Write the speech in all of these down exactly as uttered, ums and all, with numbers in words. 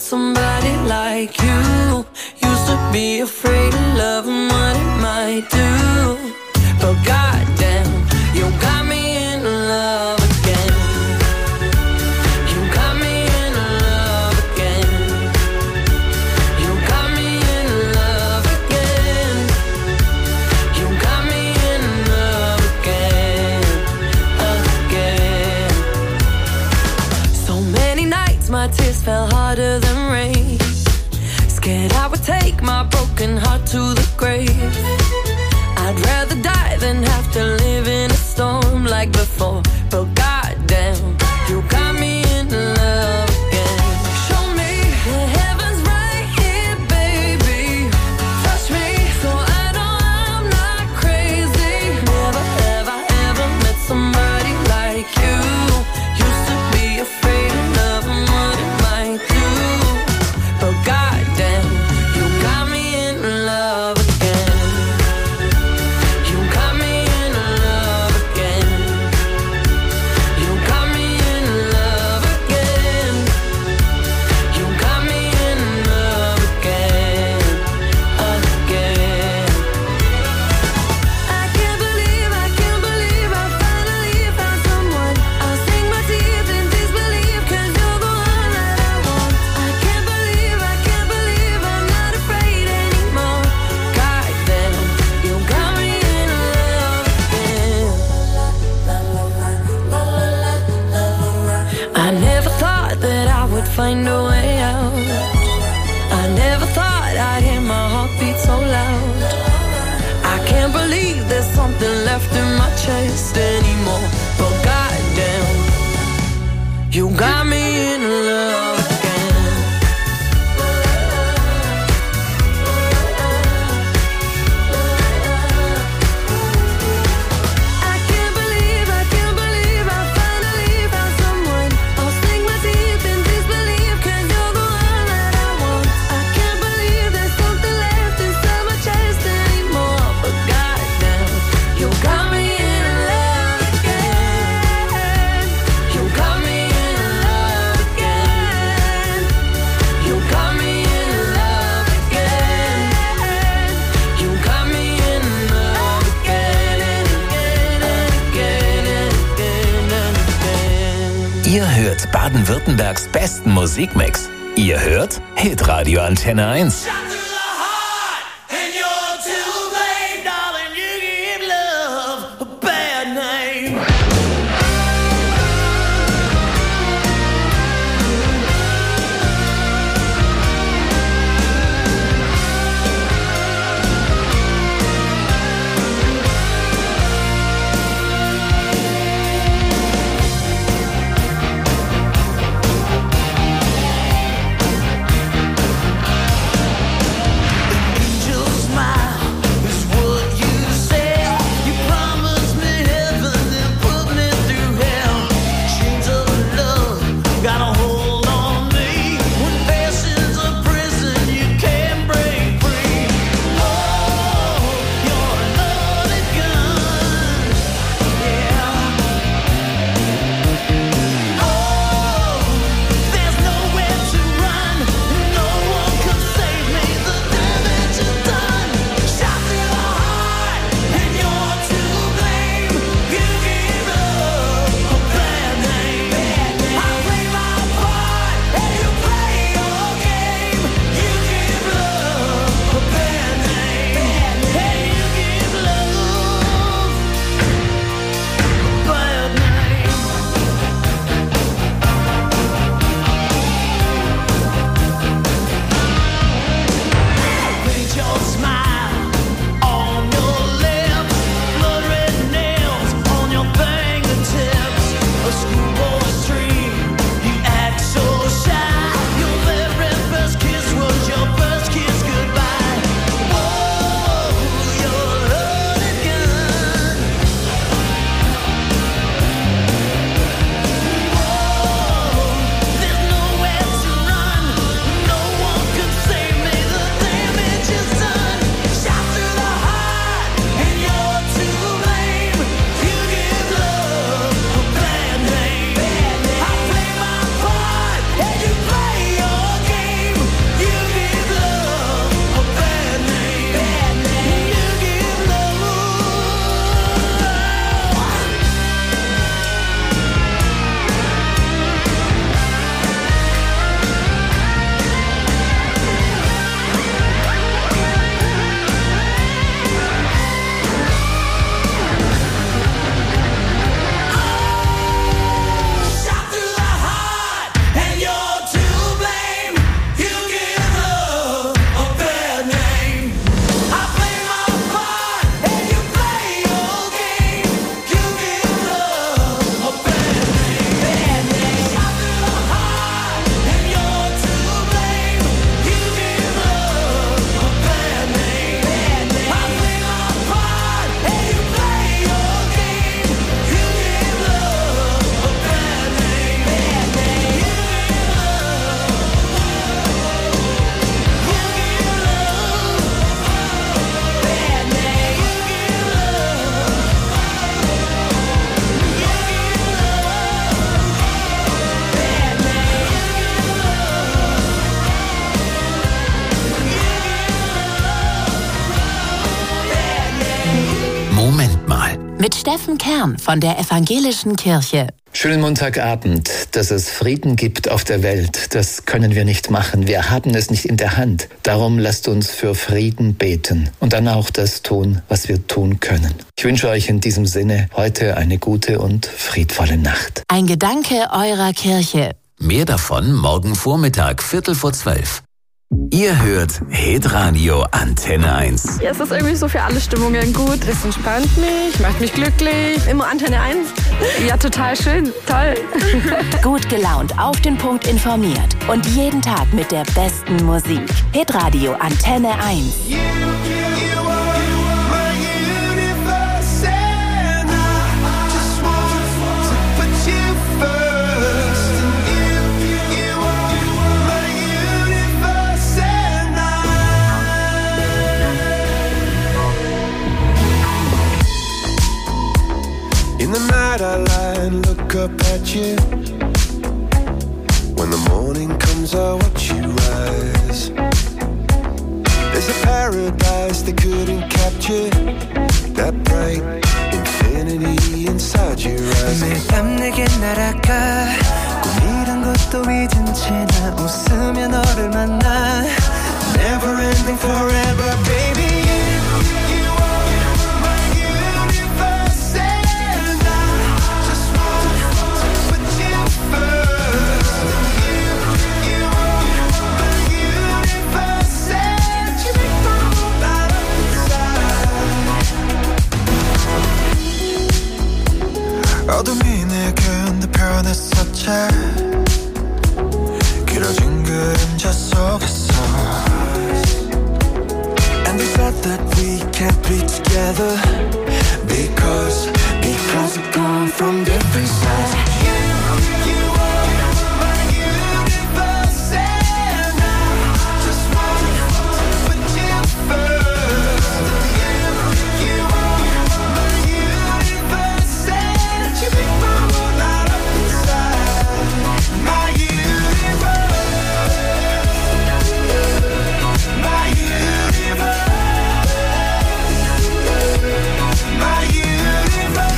met somebody like you. Used to be afraid of love and what it might do. But goddamn, you got me in love again. You got me in love again. You got me in love again. You got me in love again, again. So many nights my tears fell harder than rain. Scared I would take my broken heart to the grave. I'd rather die than have to live in a storm like before. But goddamn, you got me in love again. Show me the heavens right here, baby. Touch me so I know I'm not crazy. Never have I ever met somebody like you. Used to be afraid of love and what it might do. But goddamn, you got me in love again. You got me in love again. You got me in love again. You got me in love again, again. I can't believe, I can't believe I finally found someone. I'll sink my teeth in disbelief 'cause you're the one that I want. I can't believe, I can't believe I'm not afraid anymore. Goddamn, you got me in love again. I never thought that I would find a way out. I never thought I'd hear my heartbeat so loud. I can't believe there's something left in my chest anymore. But goddamn, you got me in love again. I can't believe, I can't believe I finally found someone. I'll sink my teeth in disbelief 'cause you're the one that I want. I can't believe there's something left inside my chest anymore. But goddamn, you got me in love again. You got me in love again. You got me in love again. You got me in love again and again and again and again and again. Ihr hört Baden-Württembergs besten Musikmix. Ihr hört Hitradio Antenne eins. I Steffen Kern von der Evangelischen Kirche. Schönen Montagabend. Dass es Frieden gibt auf der Welt, das können wir nicht machen. Wir haben es nicht in der Hand. Darum lasst uns für Frieden beten und dann auch das tun, was wir tun können. Ich wünsche euch in diesem Sinne heute eine gute und friedvolle Nacht. Ein Gedanke eurer Kirche. Mehr davon morgen Vormittag, Viertel vor zwölf. Ihr hört Hitradio Antenne eins. Ja, es ist irgendwie so für alle Stimmungen gut. Es entspannt mich, macht mich glücklich. Immer Antenne eins. Ja, total schön. Toll. Gut gelaunt, auf den Punkt informiert und jeden Tag mit der besten Musik. Hitradio Antenne eins. In the night I lie and look up at you. When the morning comes I watch you rise. There's a paradise they couldn't capture. That bright infinity inside your eyes. 매일 밤 내게 날아가 꿈이란 것도 잊은 채 나 웃으며 너를 만나. Never ending forever baby. 어둠이 내게 편했었지 길어진 그림자 속에서 And they said that we can't be together Because, because we've gone from different sides You, you are my universe And I just want to put you first You, you are my universe And you make my world light up inside My universe My universe My universe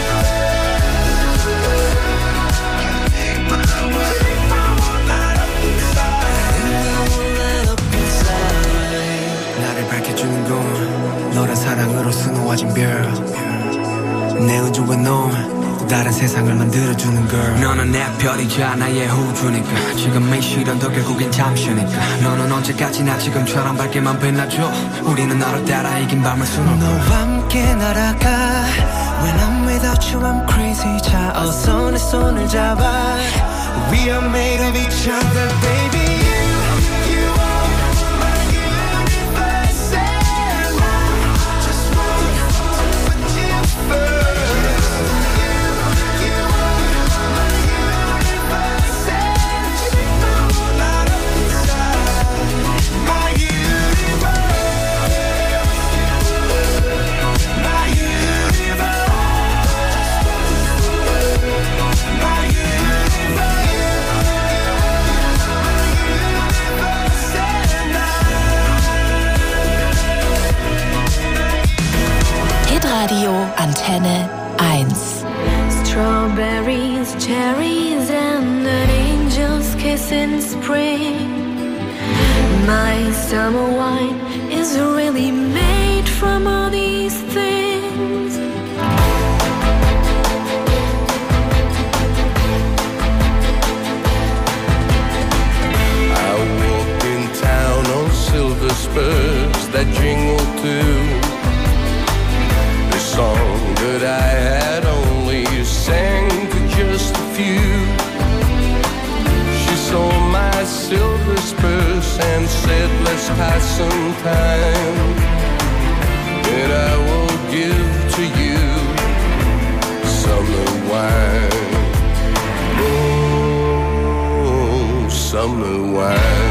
나를 밝혀주는 건 너란 사랑으로 수놓아진 별 내 우주와 너 또 다른 세상을 만들어주는 걸 너는 내 별이자 나의 호주니까 지금 이 시련도 결국엔 잠시니까 너는 언제까지나 지금처럼 밝게만 빛나줘 우리는 너를 따라 이긴 밤을 수놓고 너와 함께 날아가 When I'm without you I'm crazy 자 어서 내 손을 잡아 We are made of each other baby Radio Antenne eins. Strawberries, cherries, and an angel's kiss in spring. My summer wine is really made from all these things. I walked in town on silver spurs that jingle too. The song that I had only sang to just a few. She saw my silver spurs and said, let's pass some time. And I will give to you summer wine. Oh, summer wine.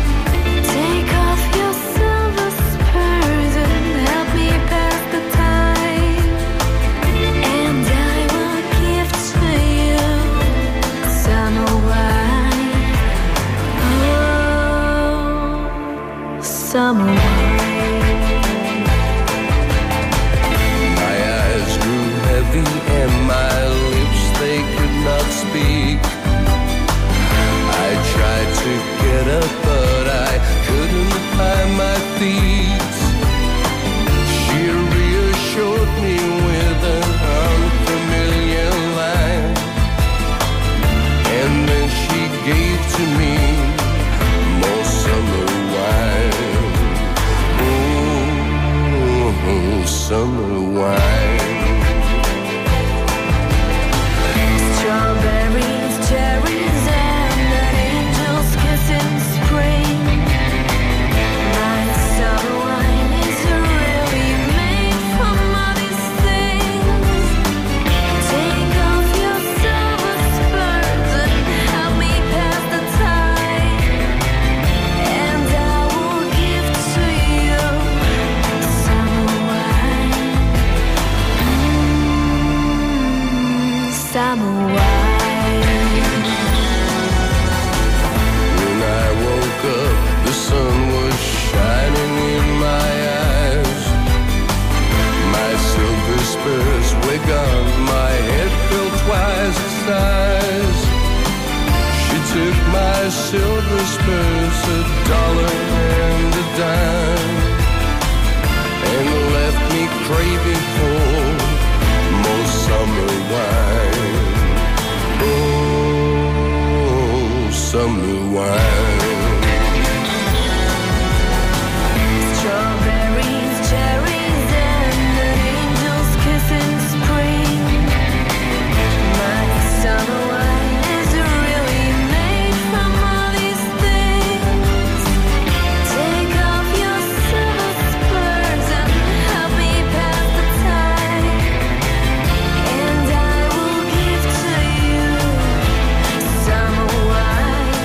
Take off your silver spurs and help me pass the time. summer wine. When I woke up, the sun was shining in my eyes. My silver spurs were gone, my head felt twice the size. She took my silver spurs, a dollar and a dime, and left me craving for more summer wine. Oh, summer wine. Strawberries, cherries, and an angel's kiss in spring. My summer wine is really made from all these things. Take off your silver spurs and help me pass the time, and I will give to you summer wine.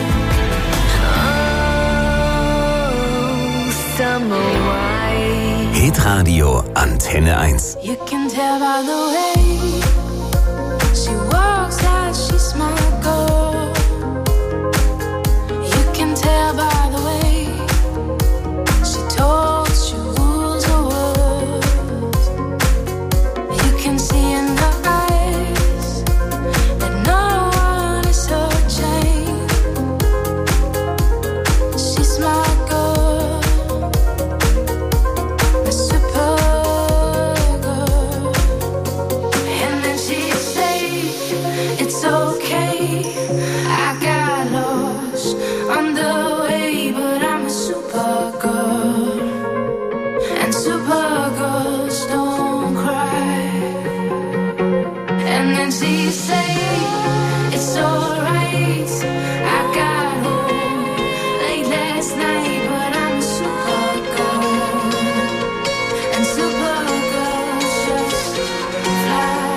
Oh, summer wine. Hitradio Antenne eins. You can tell by the way she walks that she's my girl. You can tell by the way she talks, she rules her words. You can see in her eyes that no one is her chain. She's my girl, my super girl. And then she say it's okay, I got lost on the way, but I'm a super girl, and super girls don't cry. And then she say it's alright, I got home late last night, but I'm a super girl, and super girls just fly.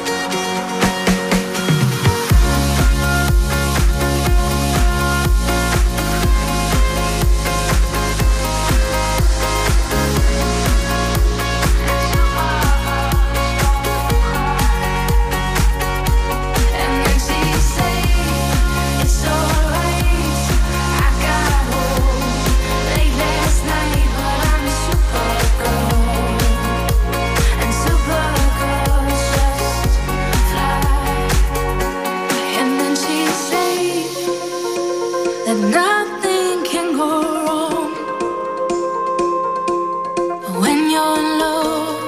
And then she say it's alright, I got home late last night, but I'm a super girl, and super girls just fly. And then she say that nothing can go wrong when you're in love.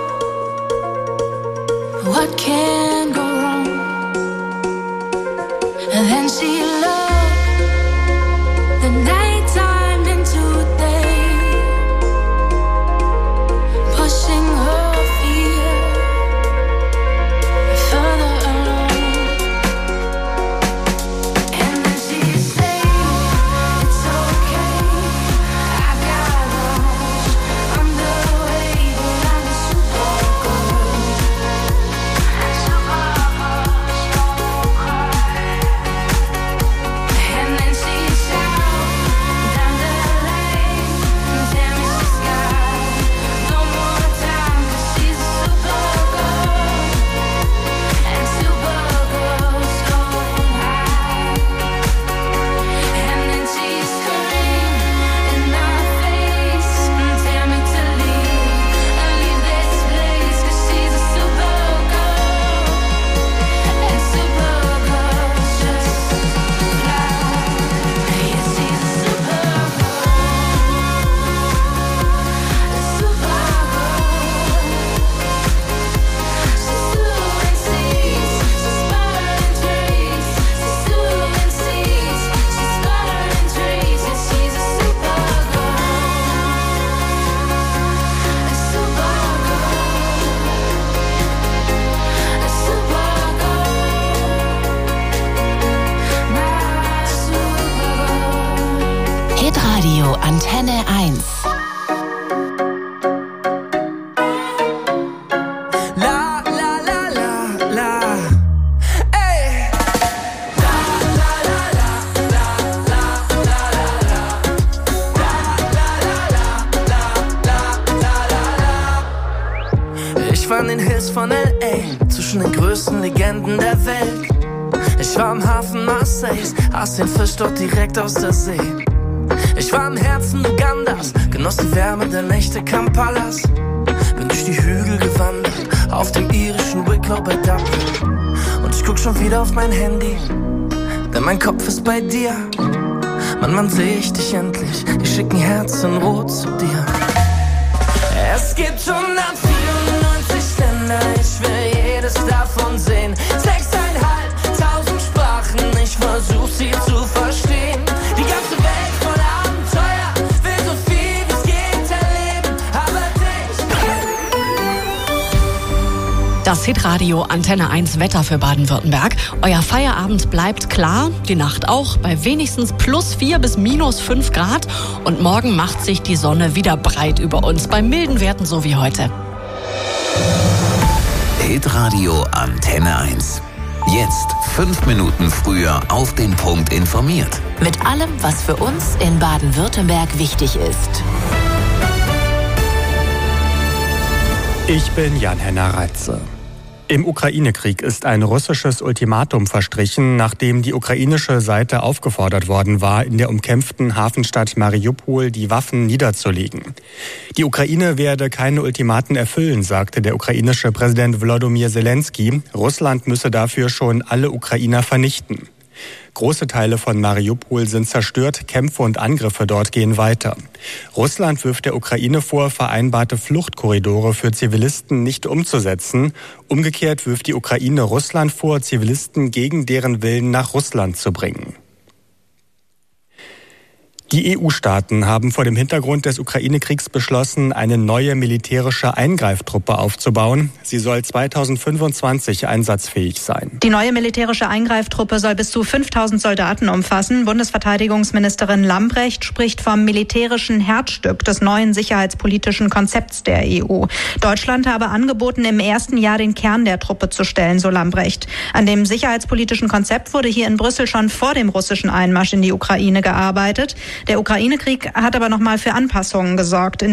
What can go wrong? And then she loved the nighttime into day, pushing her fear further along. And then she say it's okay, I got lost on the way, but I'm a super girl, and super girls don't cry. And then she shout down the lane, damn it, she's got no more time, 'cause she's a super girl, and super girls don't hide. And then she scream in my face, tell me to leave, leave this place, 'cause she's a super girl, and super girls just fly. Yeah, she's a super girl, a super girl. She's doing seas, she's sputtering trees. She's doing seas, she's sputtering trees. Yeah, she's a super girl, a super girl, a super girl, my super girl. Hitradio Antenne eins. La la la la la. Hey. La la la la la la la la la. La la la la la la la la la. Ich war in den Hills von L A, zwischen den größten Legenden Enden der Welt. Ich war im Hafen Marseilles, aß den Fisch dort direkt aus der See. Ich war im Herzen Ugandas, genoss die Wärme der Nächte Kampalas. Bin durch die Hügel gewandert, auf dem irischen Wicklow bei Dublin. Und ich guck schon wieder auf mein Handy, denn mein Kopf ist bei dir. Mann, wann seh ich dich endlich? Ich schick ein Herz in Rot zu dir. Es gibt hundertvierundneunzig Länder, ich will jedes davon sehen. Sechseinhalb tausend Sprachen, ich versuch sie zu verstehen. Die ganze Welt voller Abenteuer, will so viel wie's geht erleben, aber dich. Das Hitradio Antenne eins Wetter für Baden-Württemberg. Euer Feierabend bleibt klar, die Nacht auch, bei wenigstens plus vier bis minus fünf Grad. Und morgen macht sich die Sonne wieder breit über uns, bei milden Werten so wie heute. Hitradio Antenne eins. Jetzt fünf Minuten früher auf den Punkt informiert. Mit allem, was für uns in Baden-Württemberg wichtig ist. Ich bin Jan-Henner Reitze. Im Ukraine-Krieg ist ein russisches Ultimatum verstrichen, nachdem die ukrainische Seite aufgefordert worden war, in der umkämpften Hafenstadt Mariupol die Waffen niederzulegen. Die Ukraine werde keine Ultimaten erfüllen, sagte der ukrainische Präsident Volodymyr Zelensky. Russland müsse dafür schon alle Ukrainer vernichten. Große Teile von Mariupol sind zerstört, Kämpfe und Angriffe dort gehen weiter. Russland wirft der Ukraine vor, vereinbarte Fluchtkorridore für Zivilisten nicht umzusetzen. Umgekehrt wirft die Ukraine Russland vor, Zivilisten gegen deren Willen nach Russland zu bringen. Die E U-Staaten haben vor dem Hintergrund des Ukraine-Kriegs beschlossen, eine neue militärische Eingreiftruppe aufzubauen. Sie soll zweitausendfünfundzwanzig einsatzfähig sein. Die neue militärische Eingreiftruppe soll bis zu fünftausend Soldaten umfassen. Bundesverteidigungsministerin Lambrecht spricht vom militärischen Herzstück des neuen sicherheitspolitischen Konzepts der E U. Deutschland habe angeboten, im ersten Jahr den Kern der Truppe zu stellen, so Lambrecht. An dem sicherheitspolitischen Konzept wurde hier in Brüssel schon vor dem russischen Einmarsch in die Ukraine gearbeitet. Der Ukraine-Krieg hat aber noch mal für Anpassungen gesorgt. In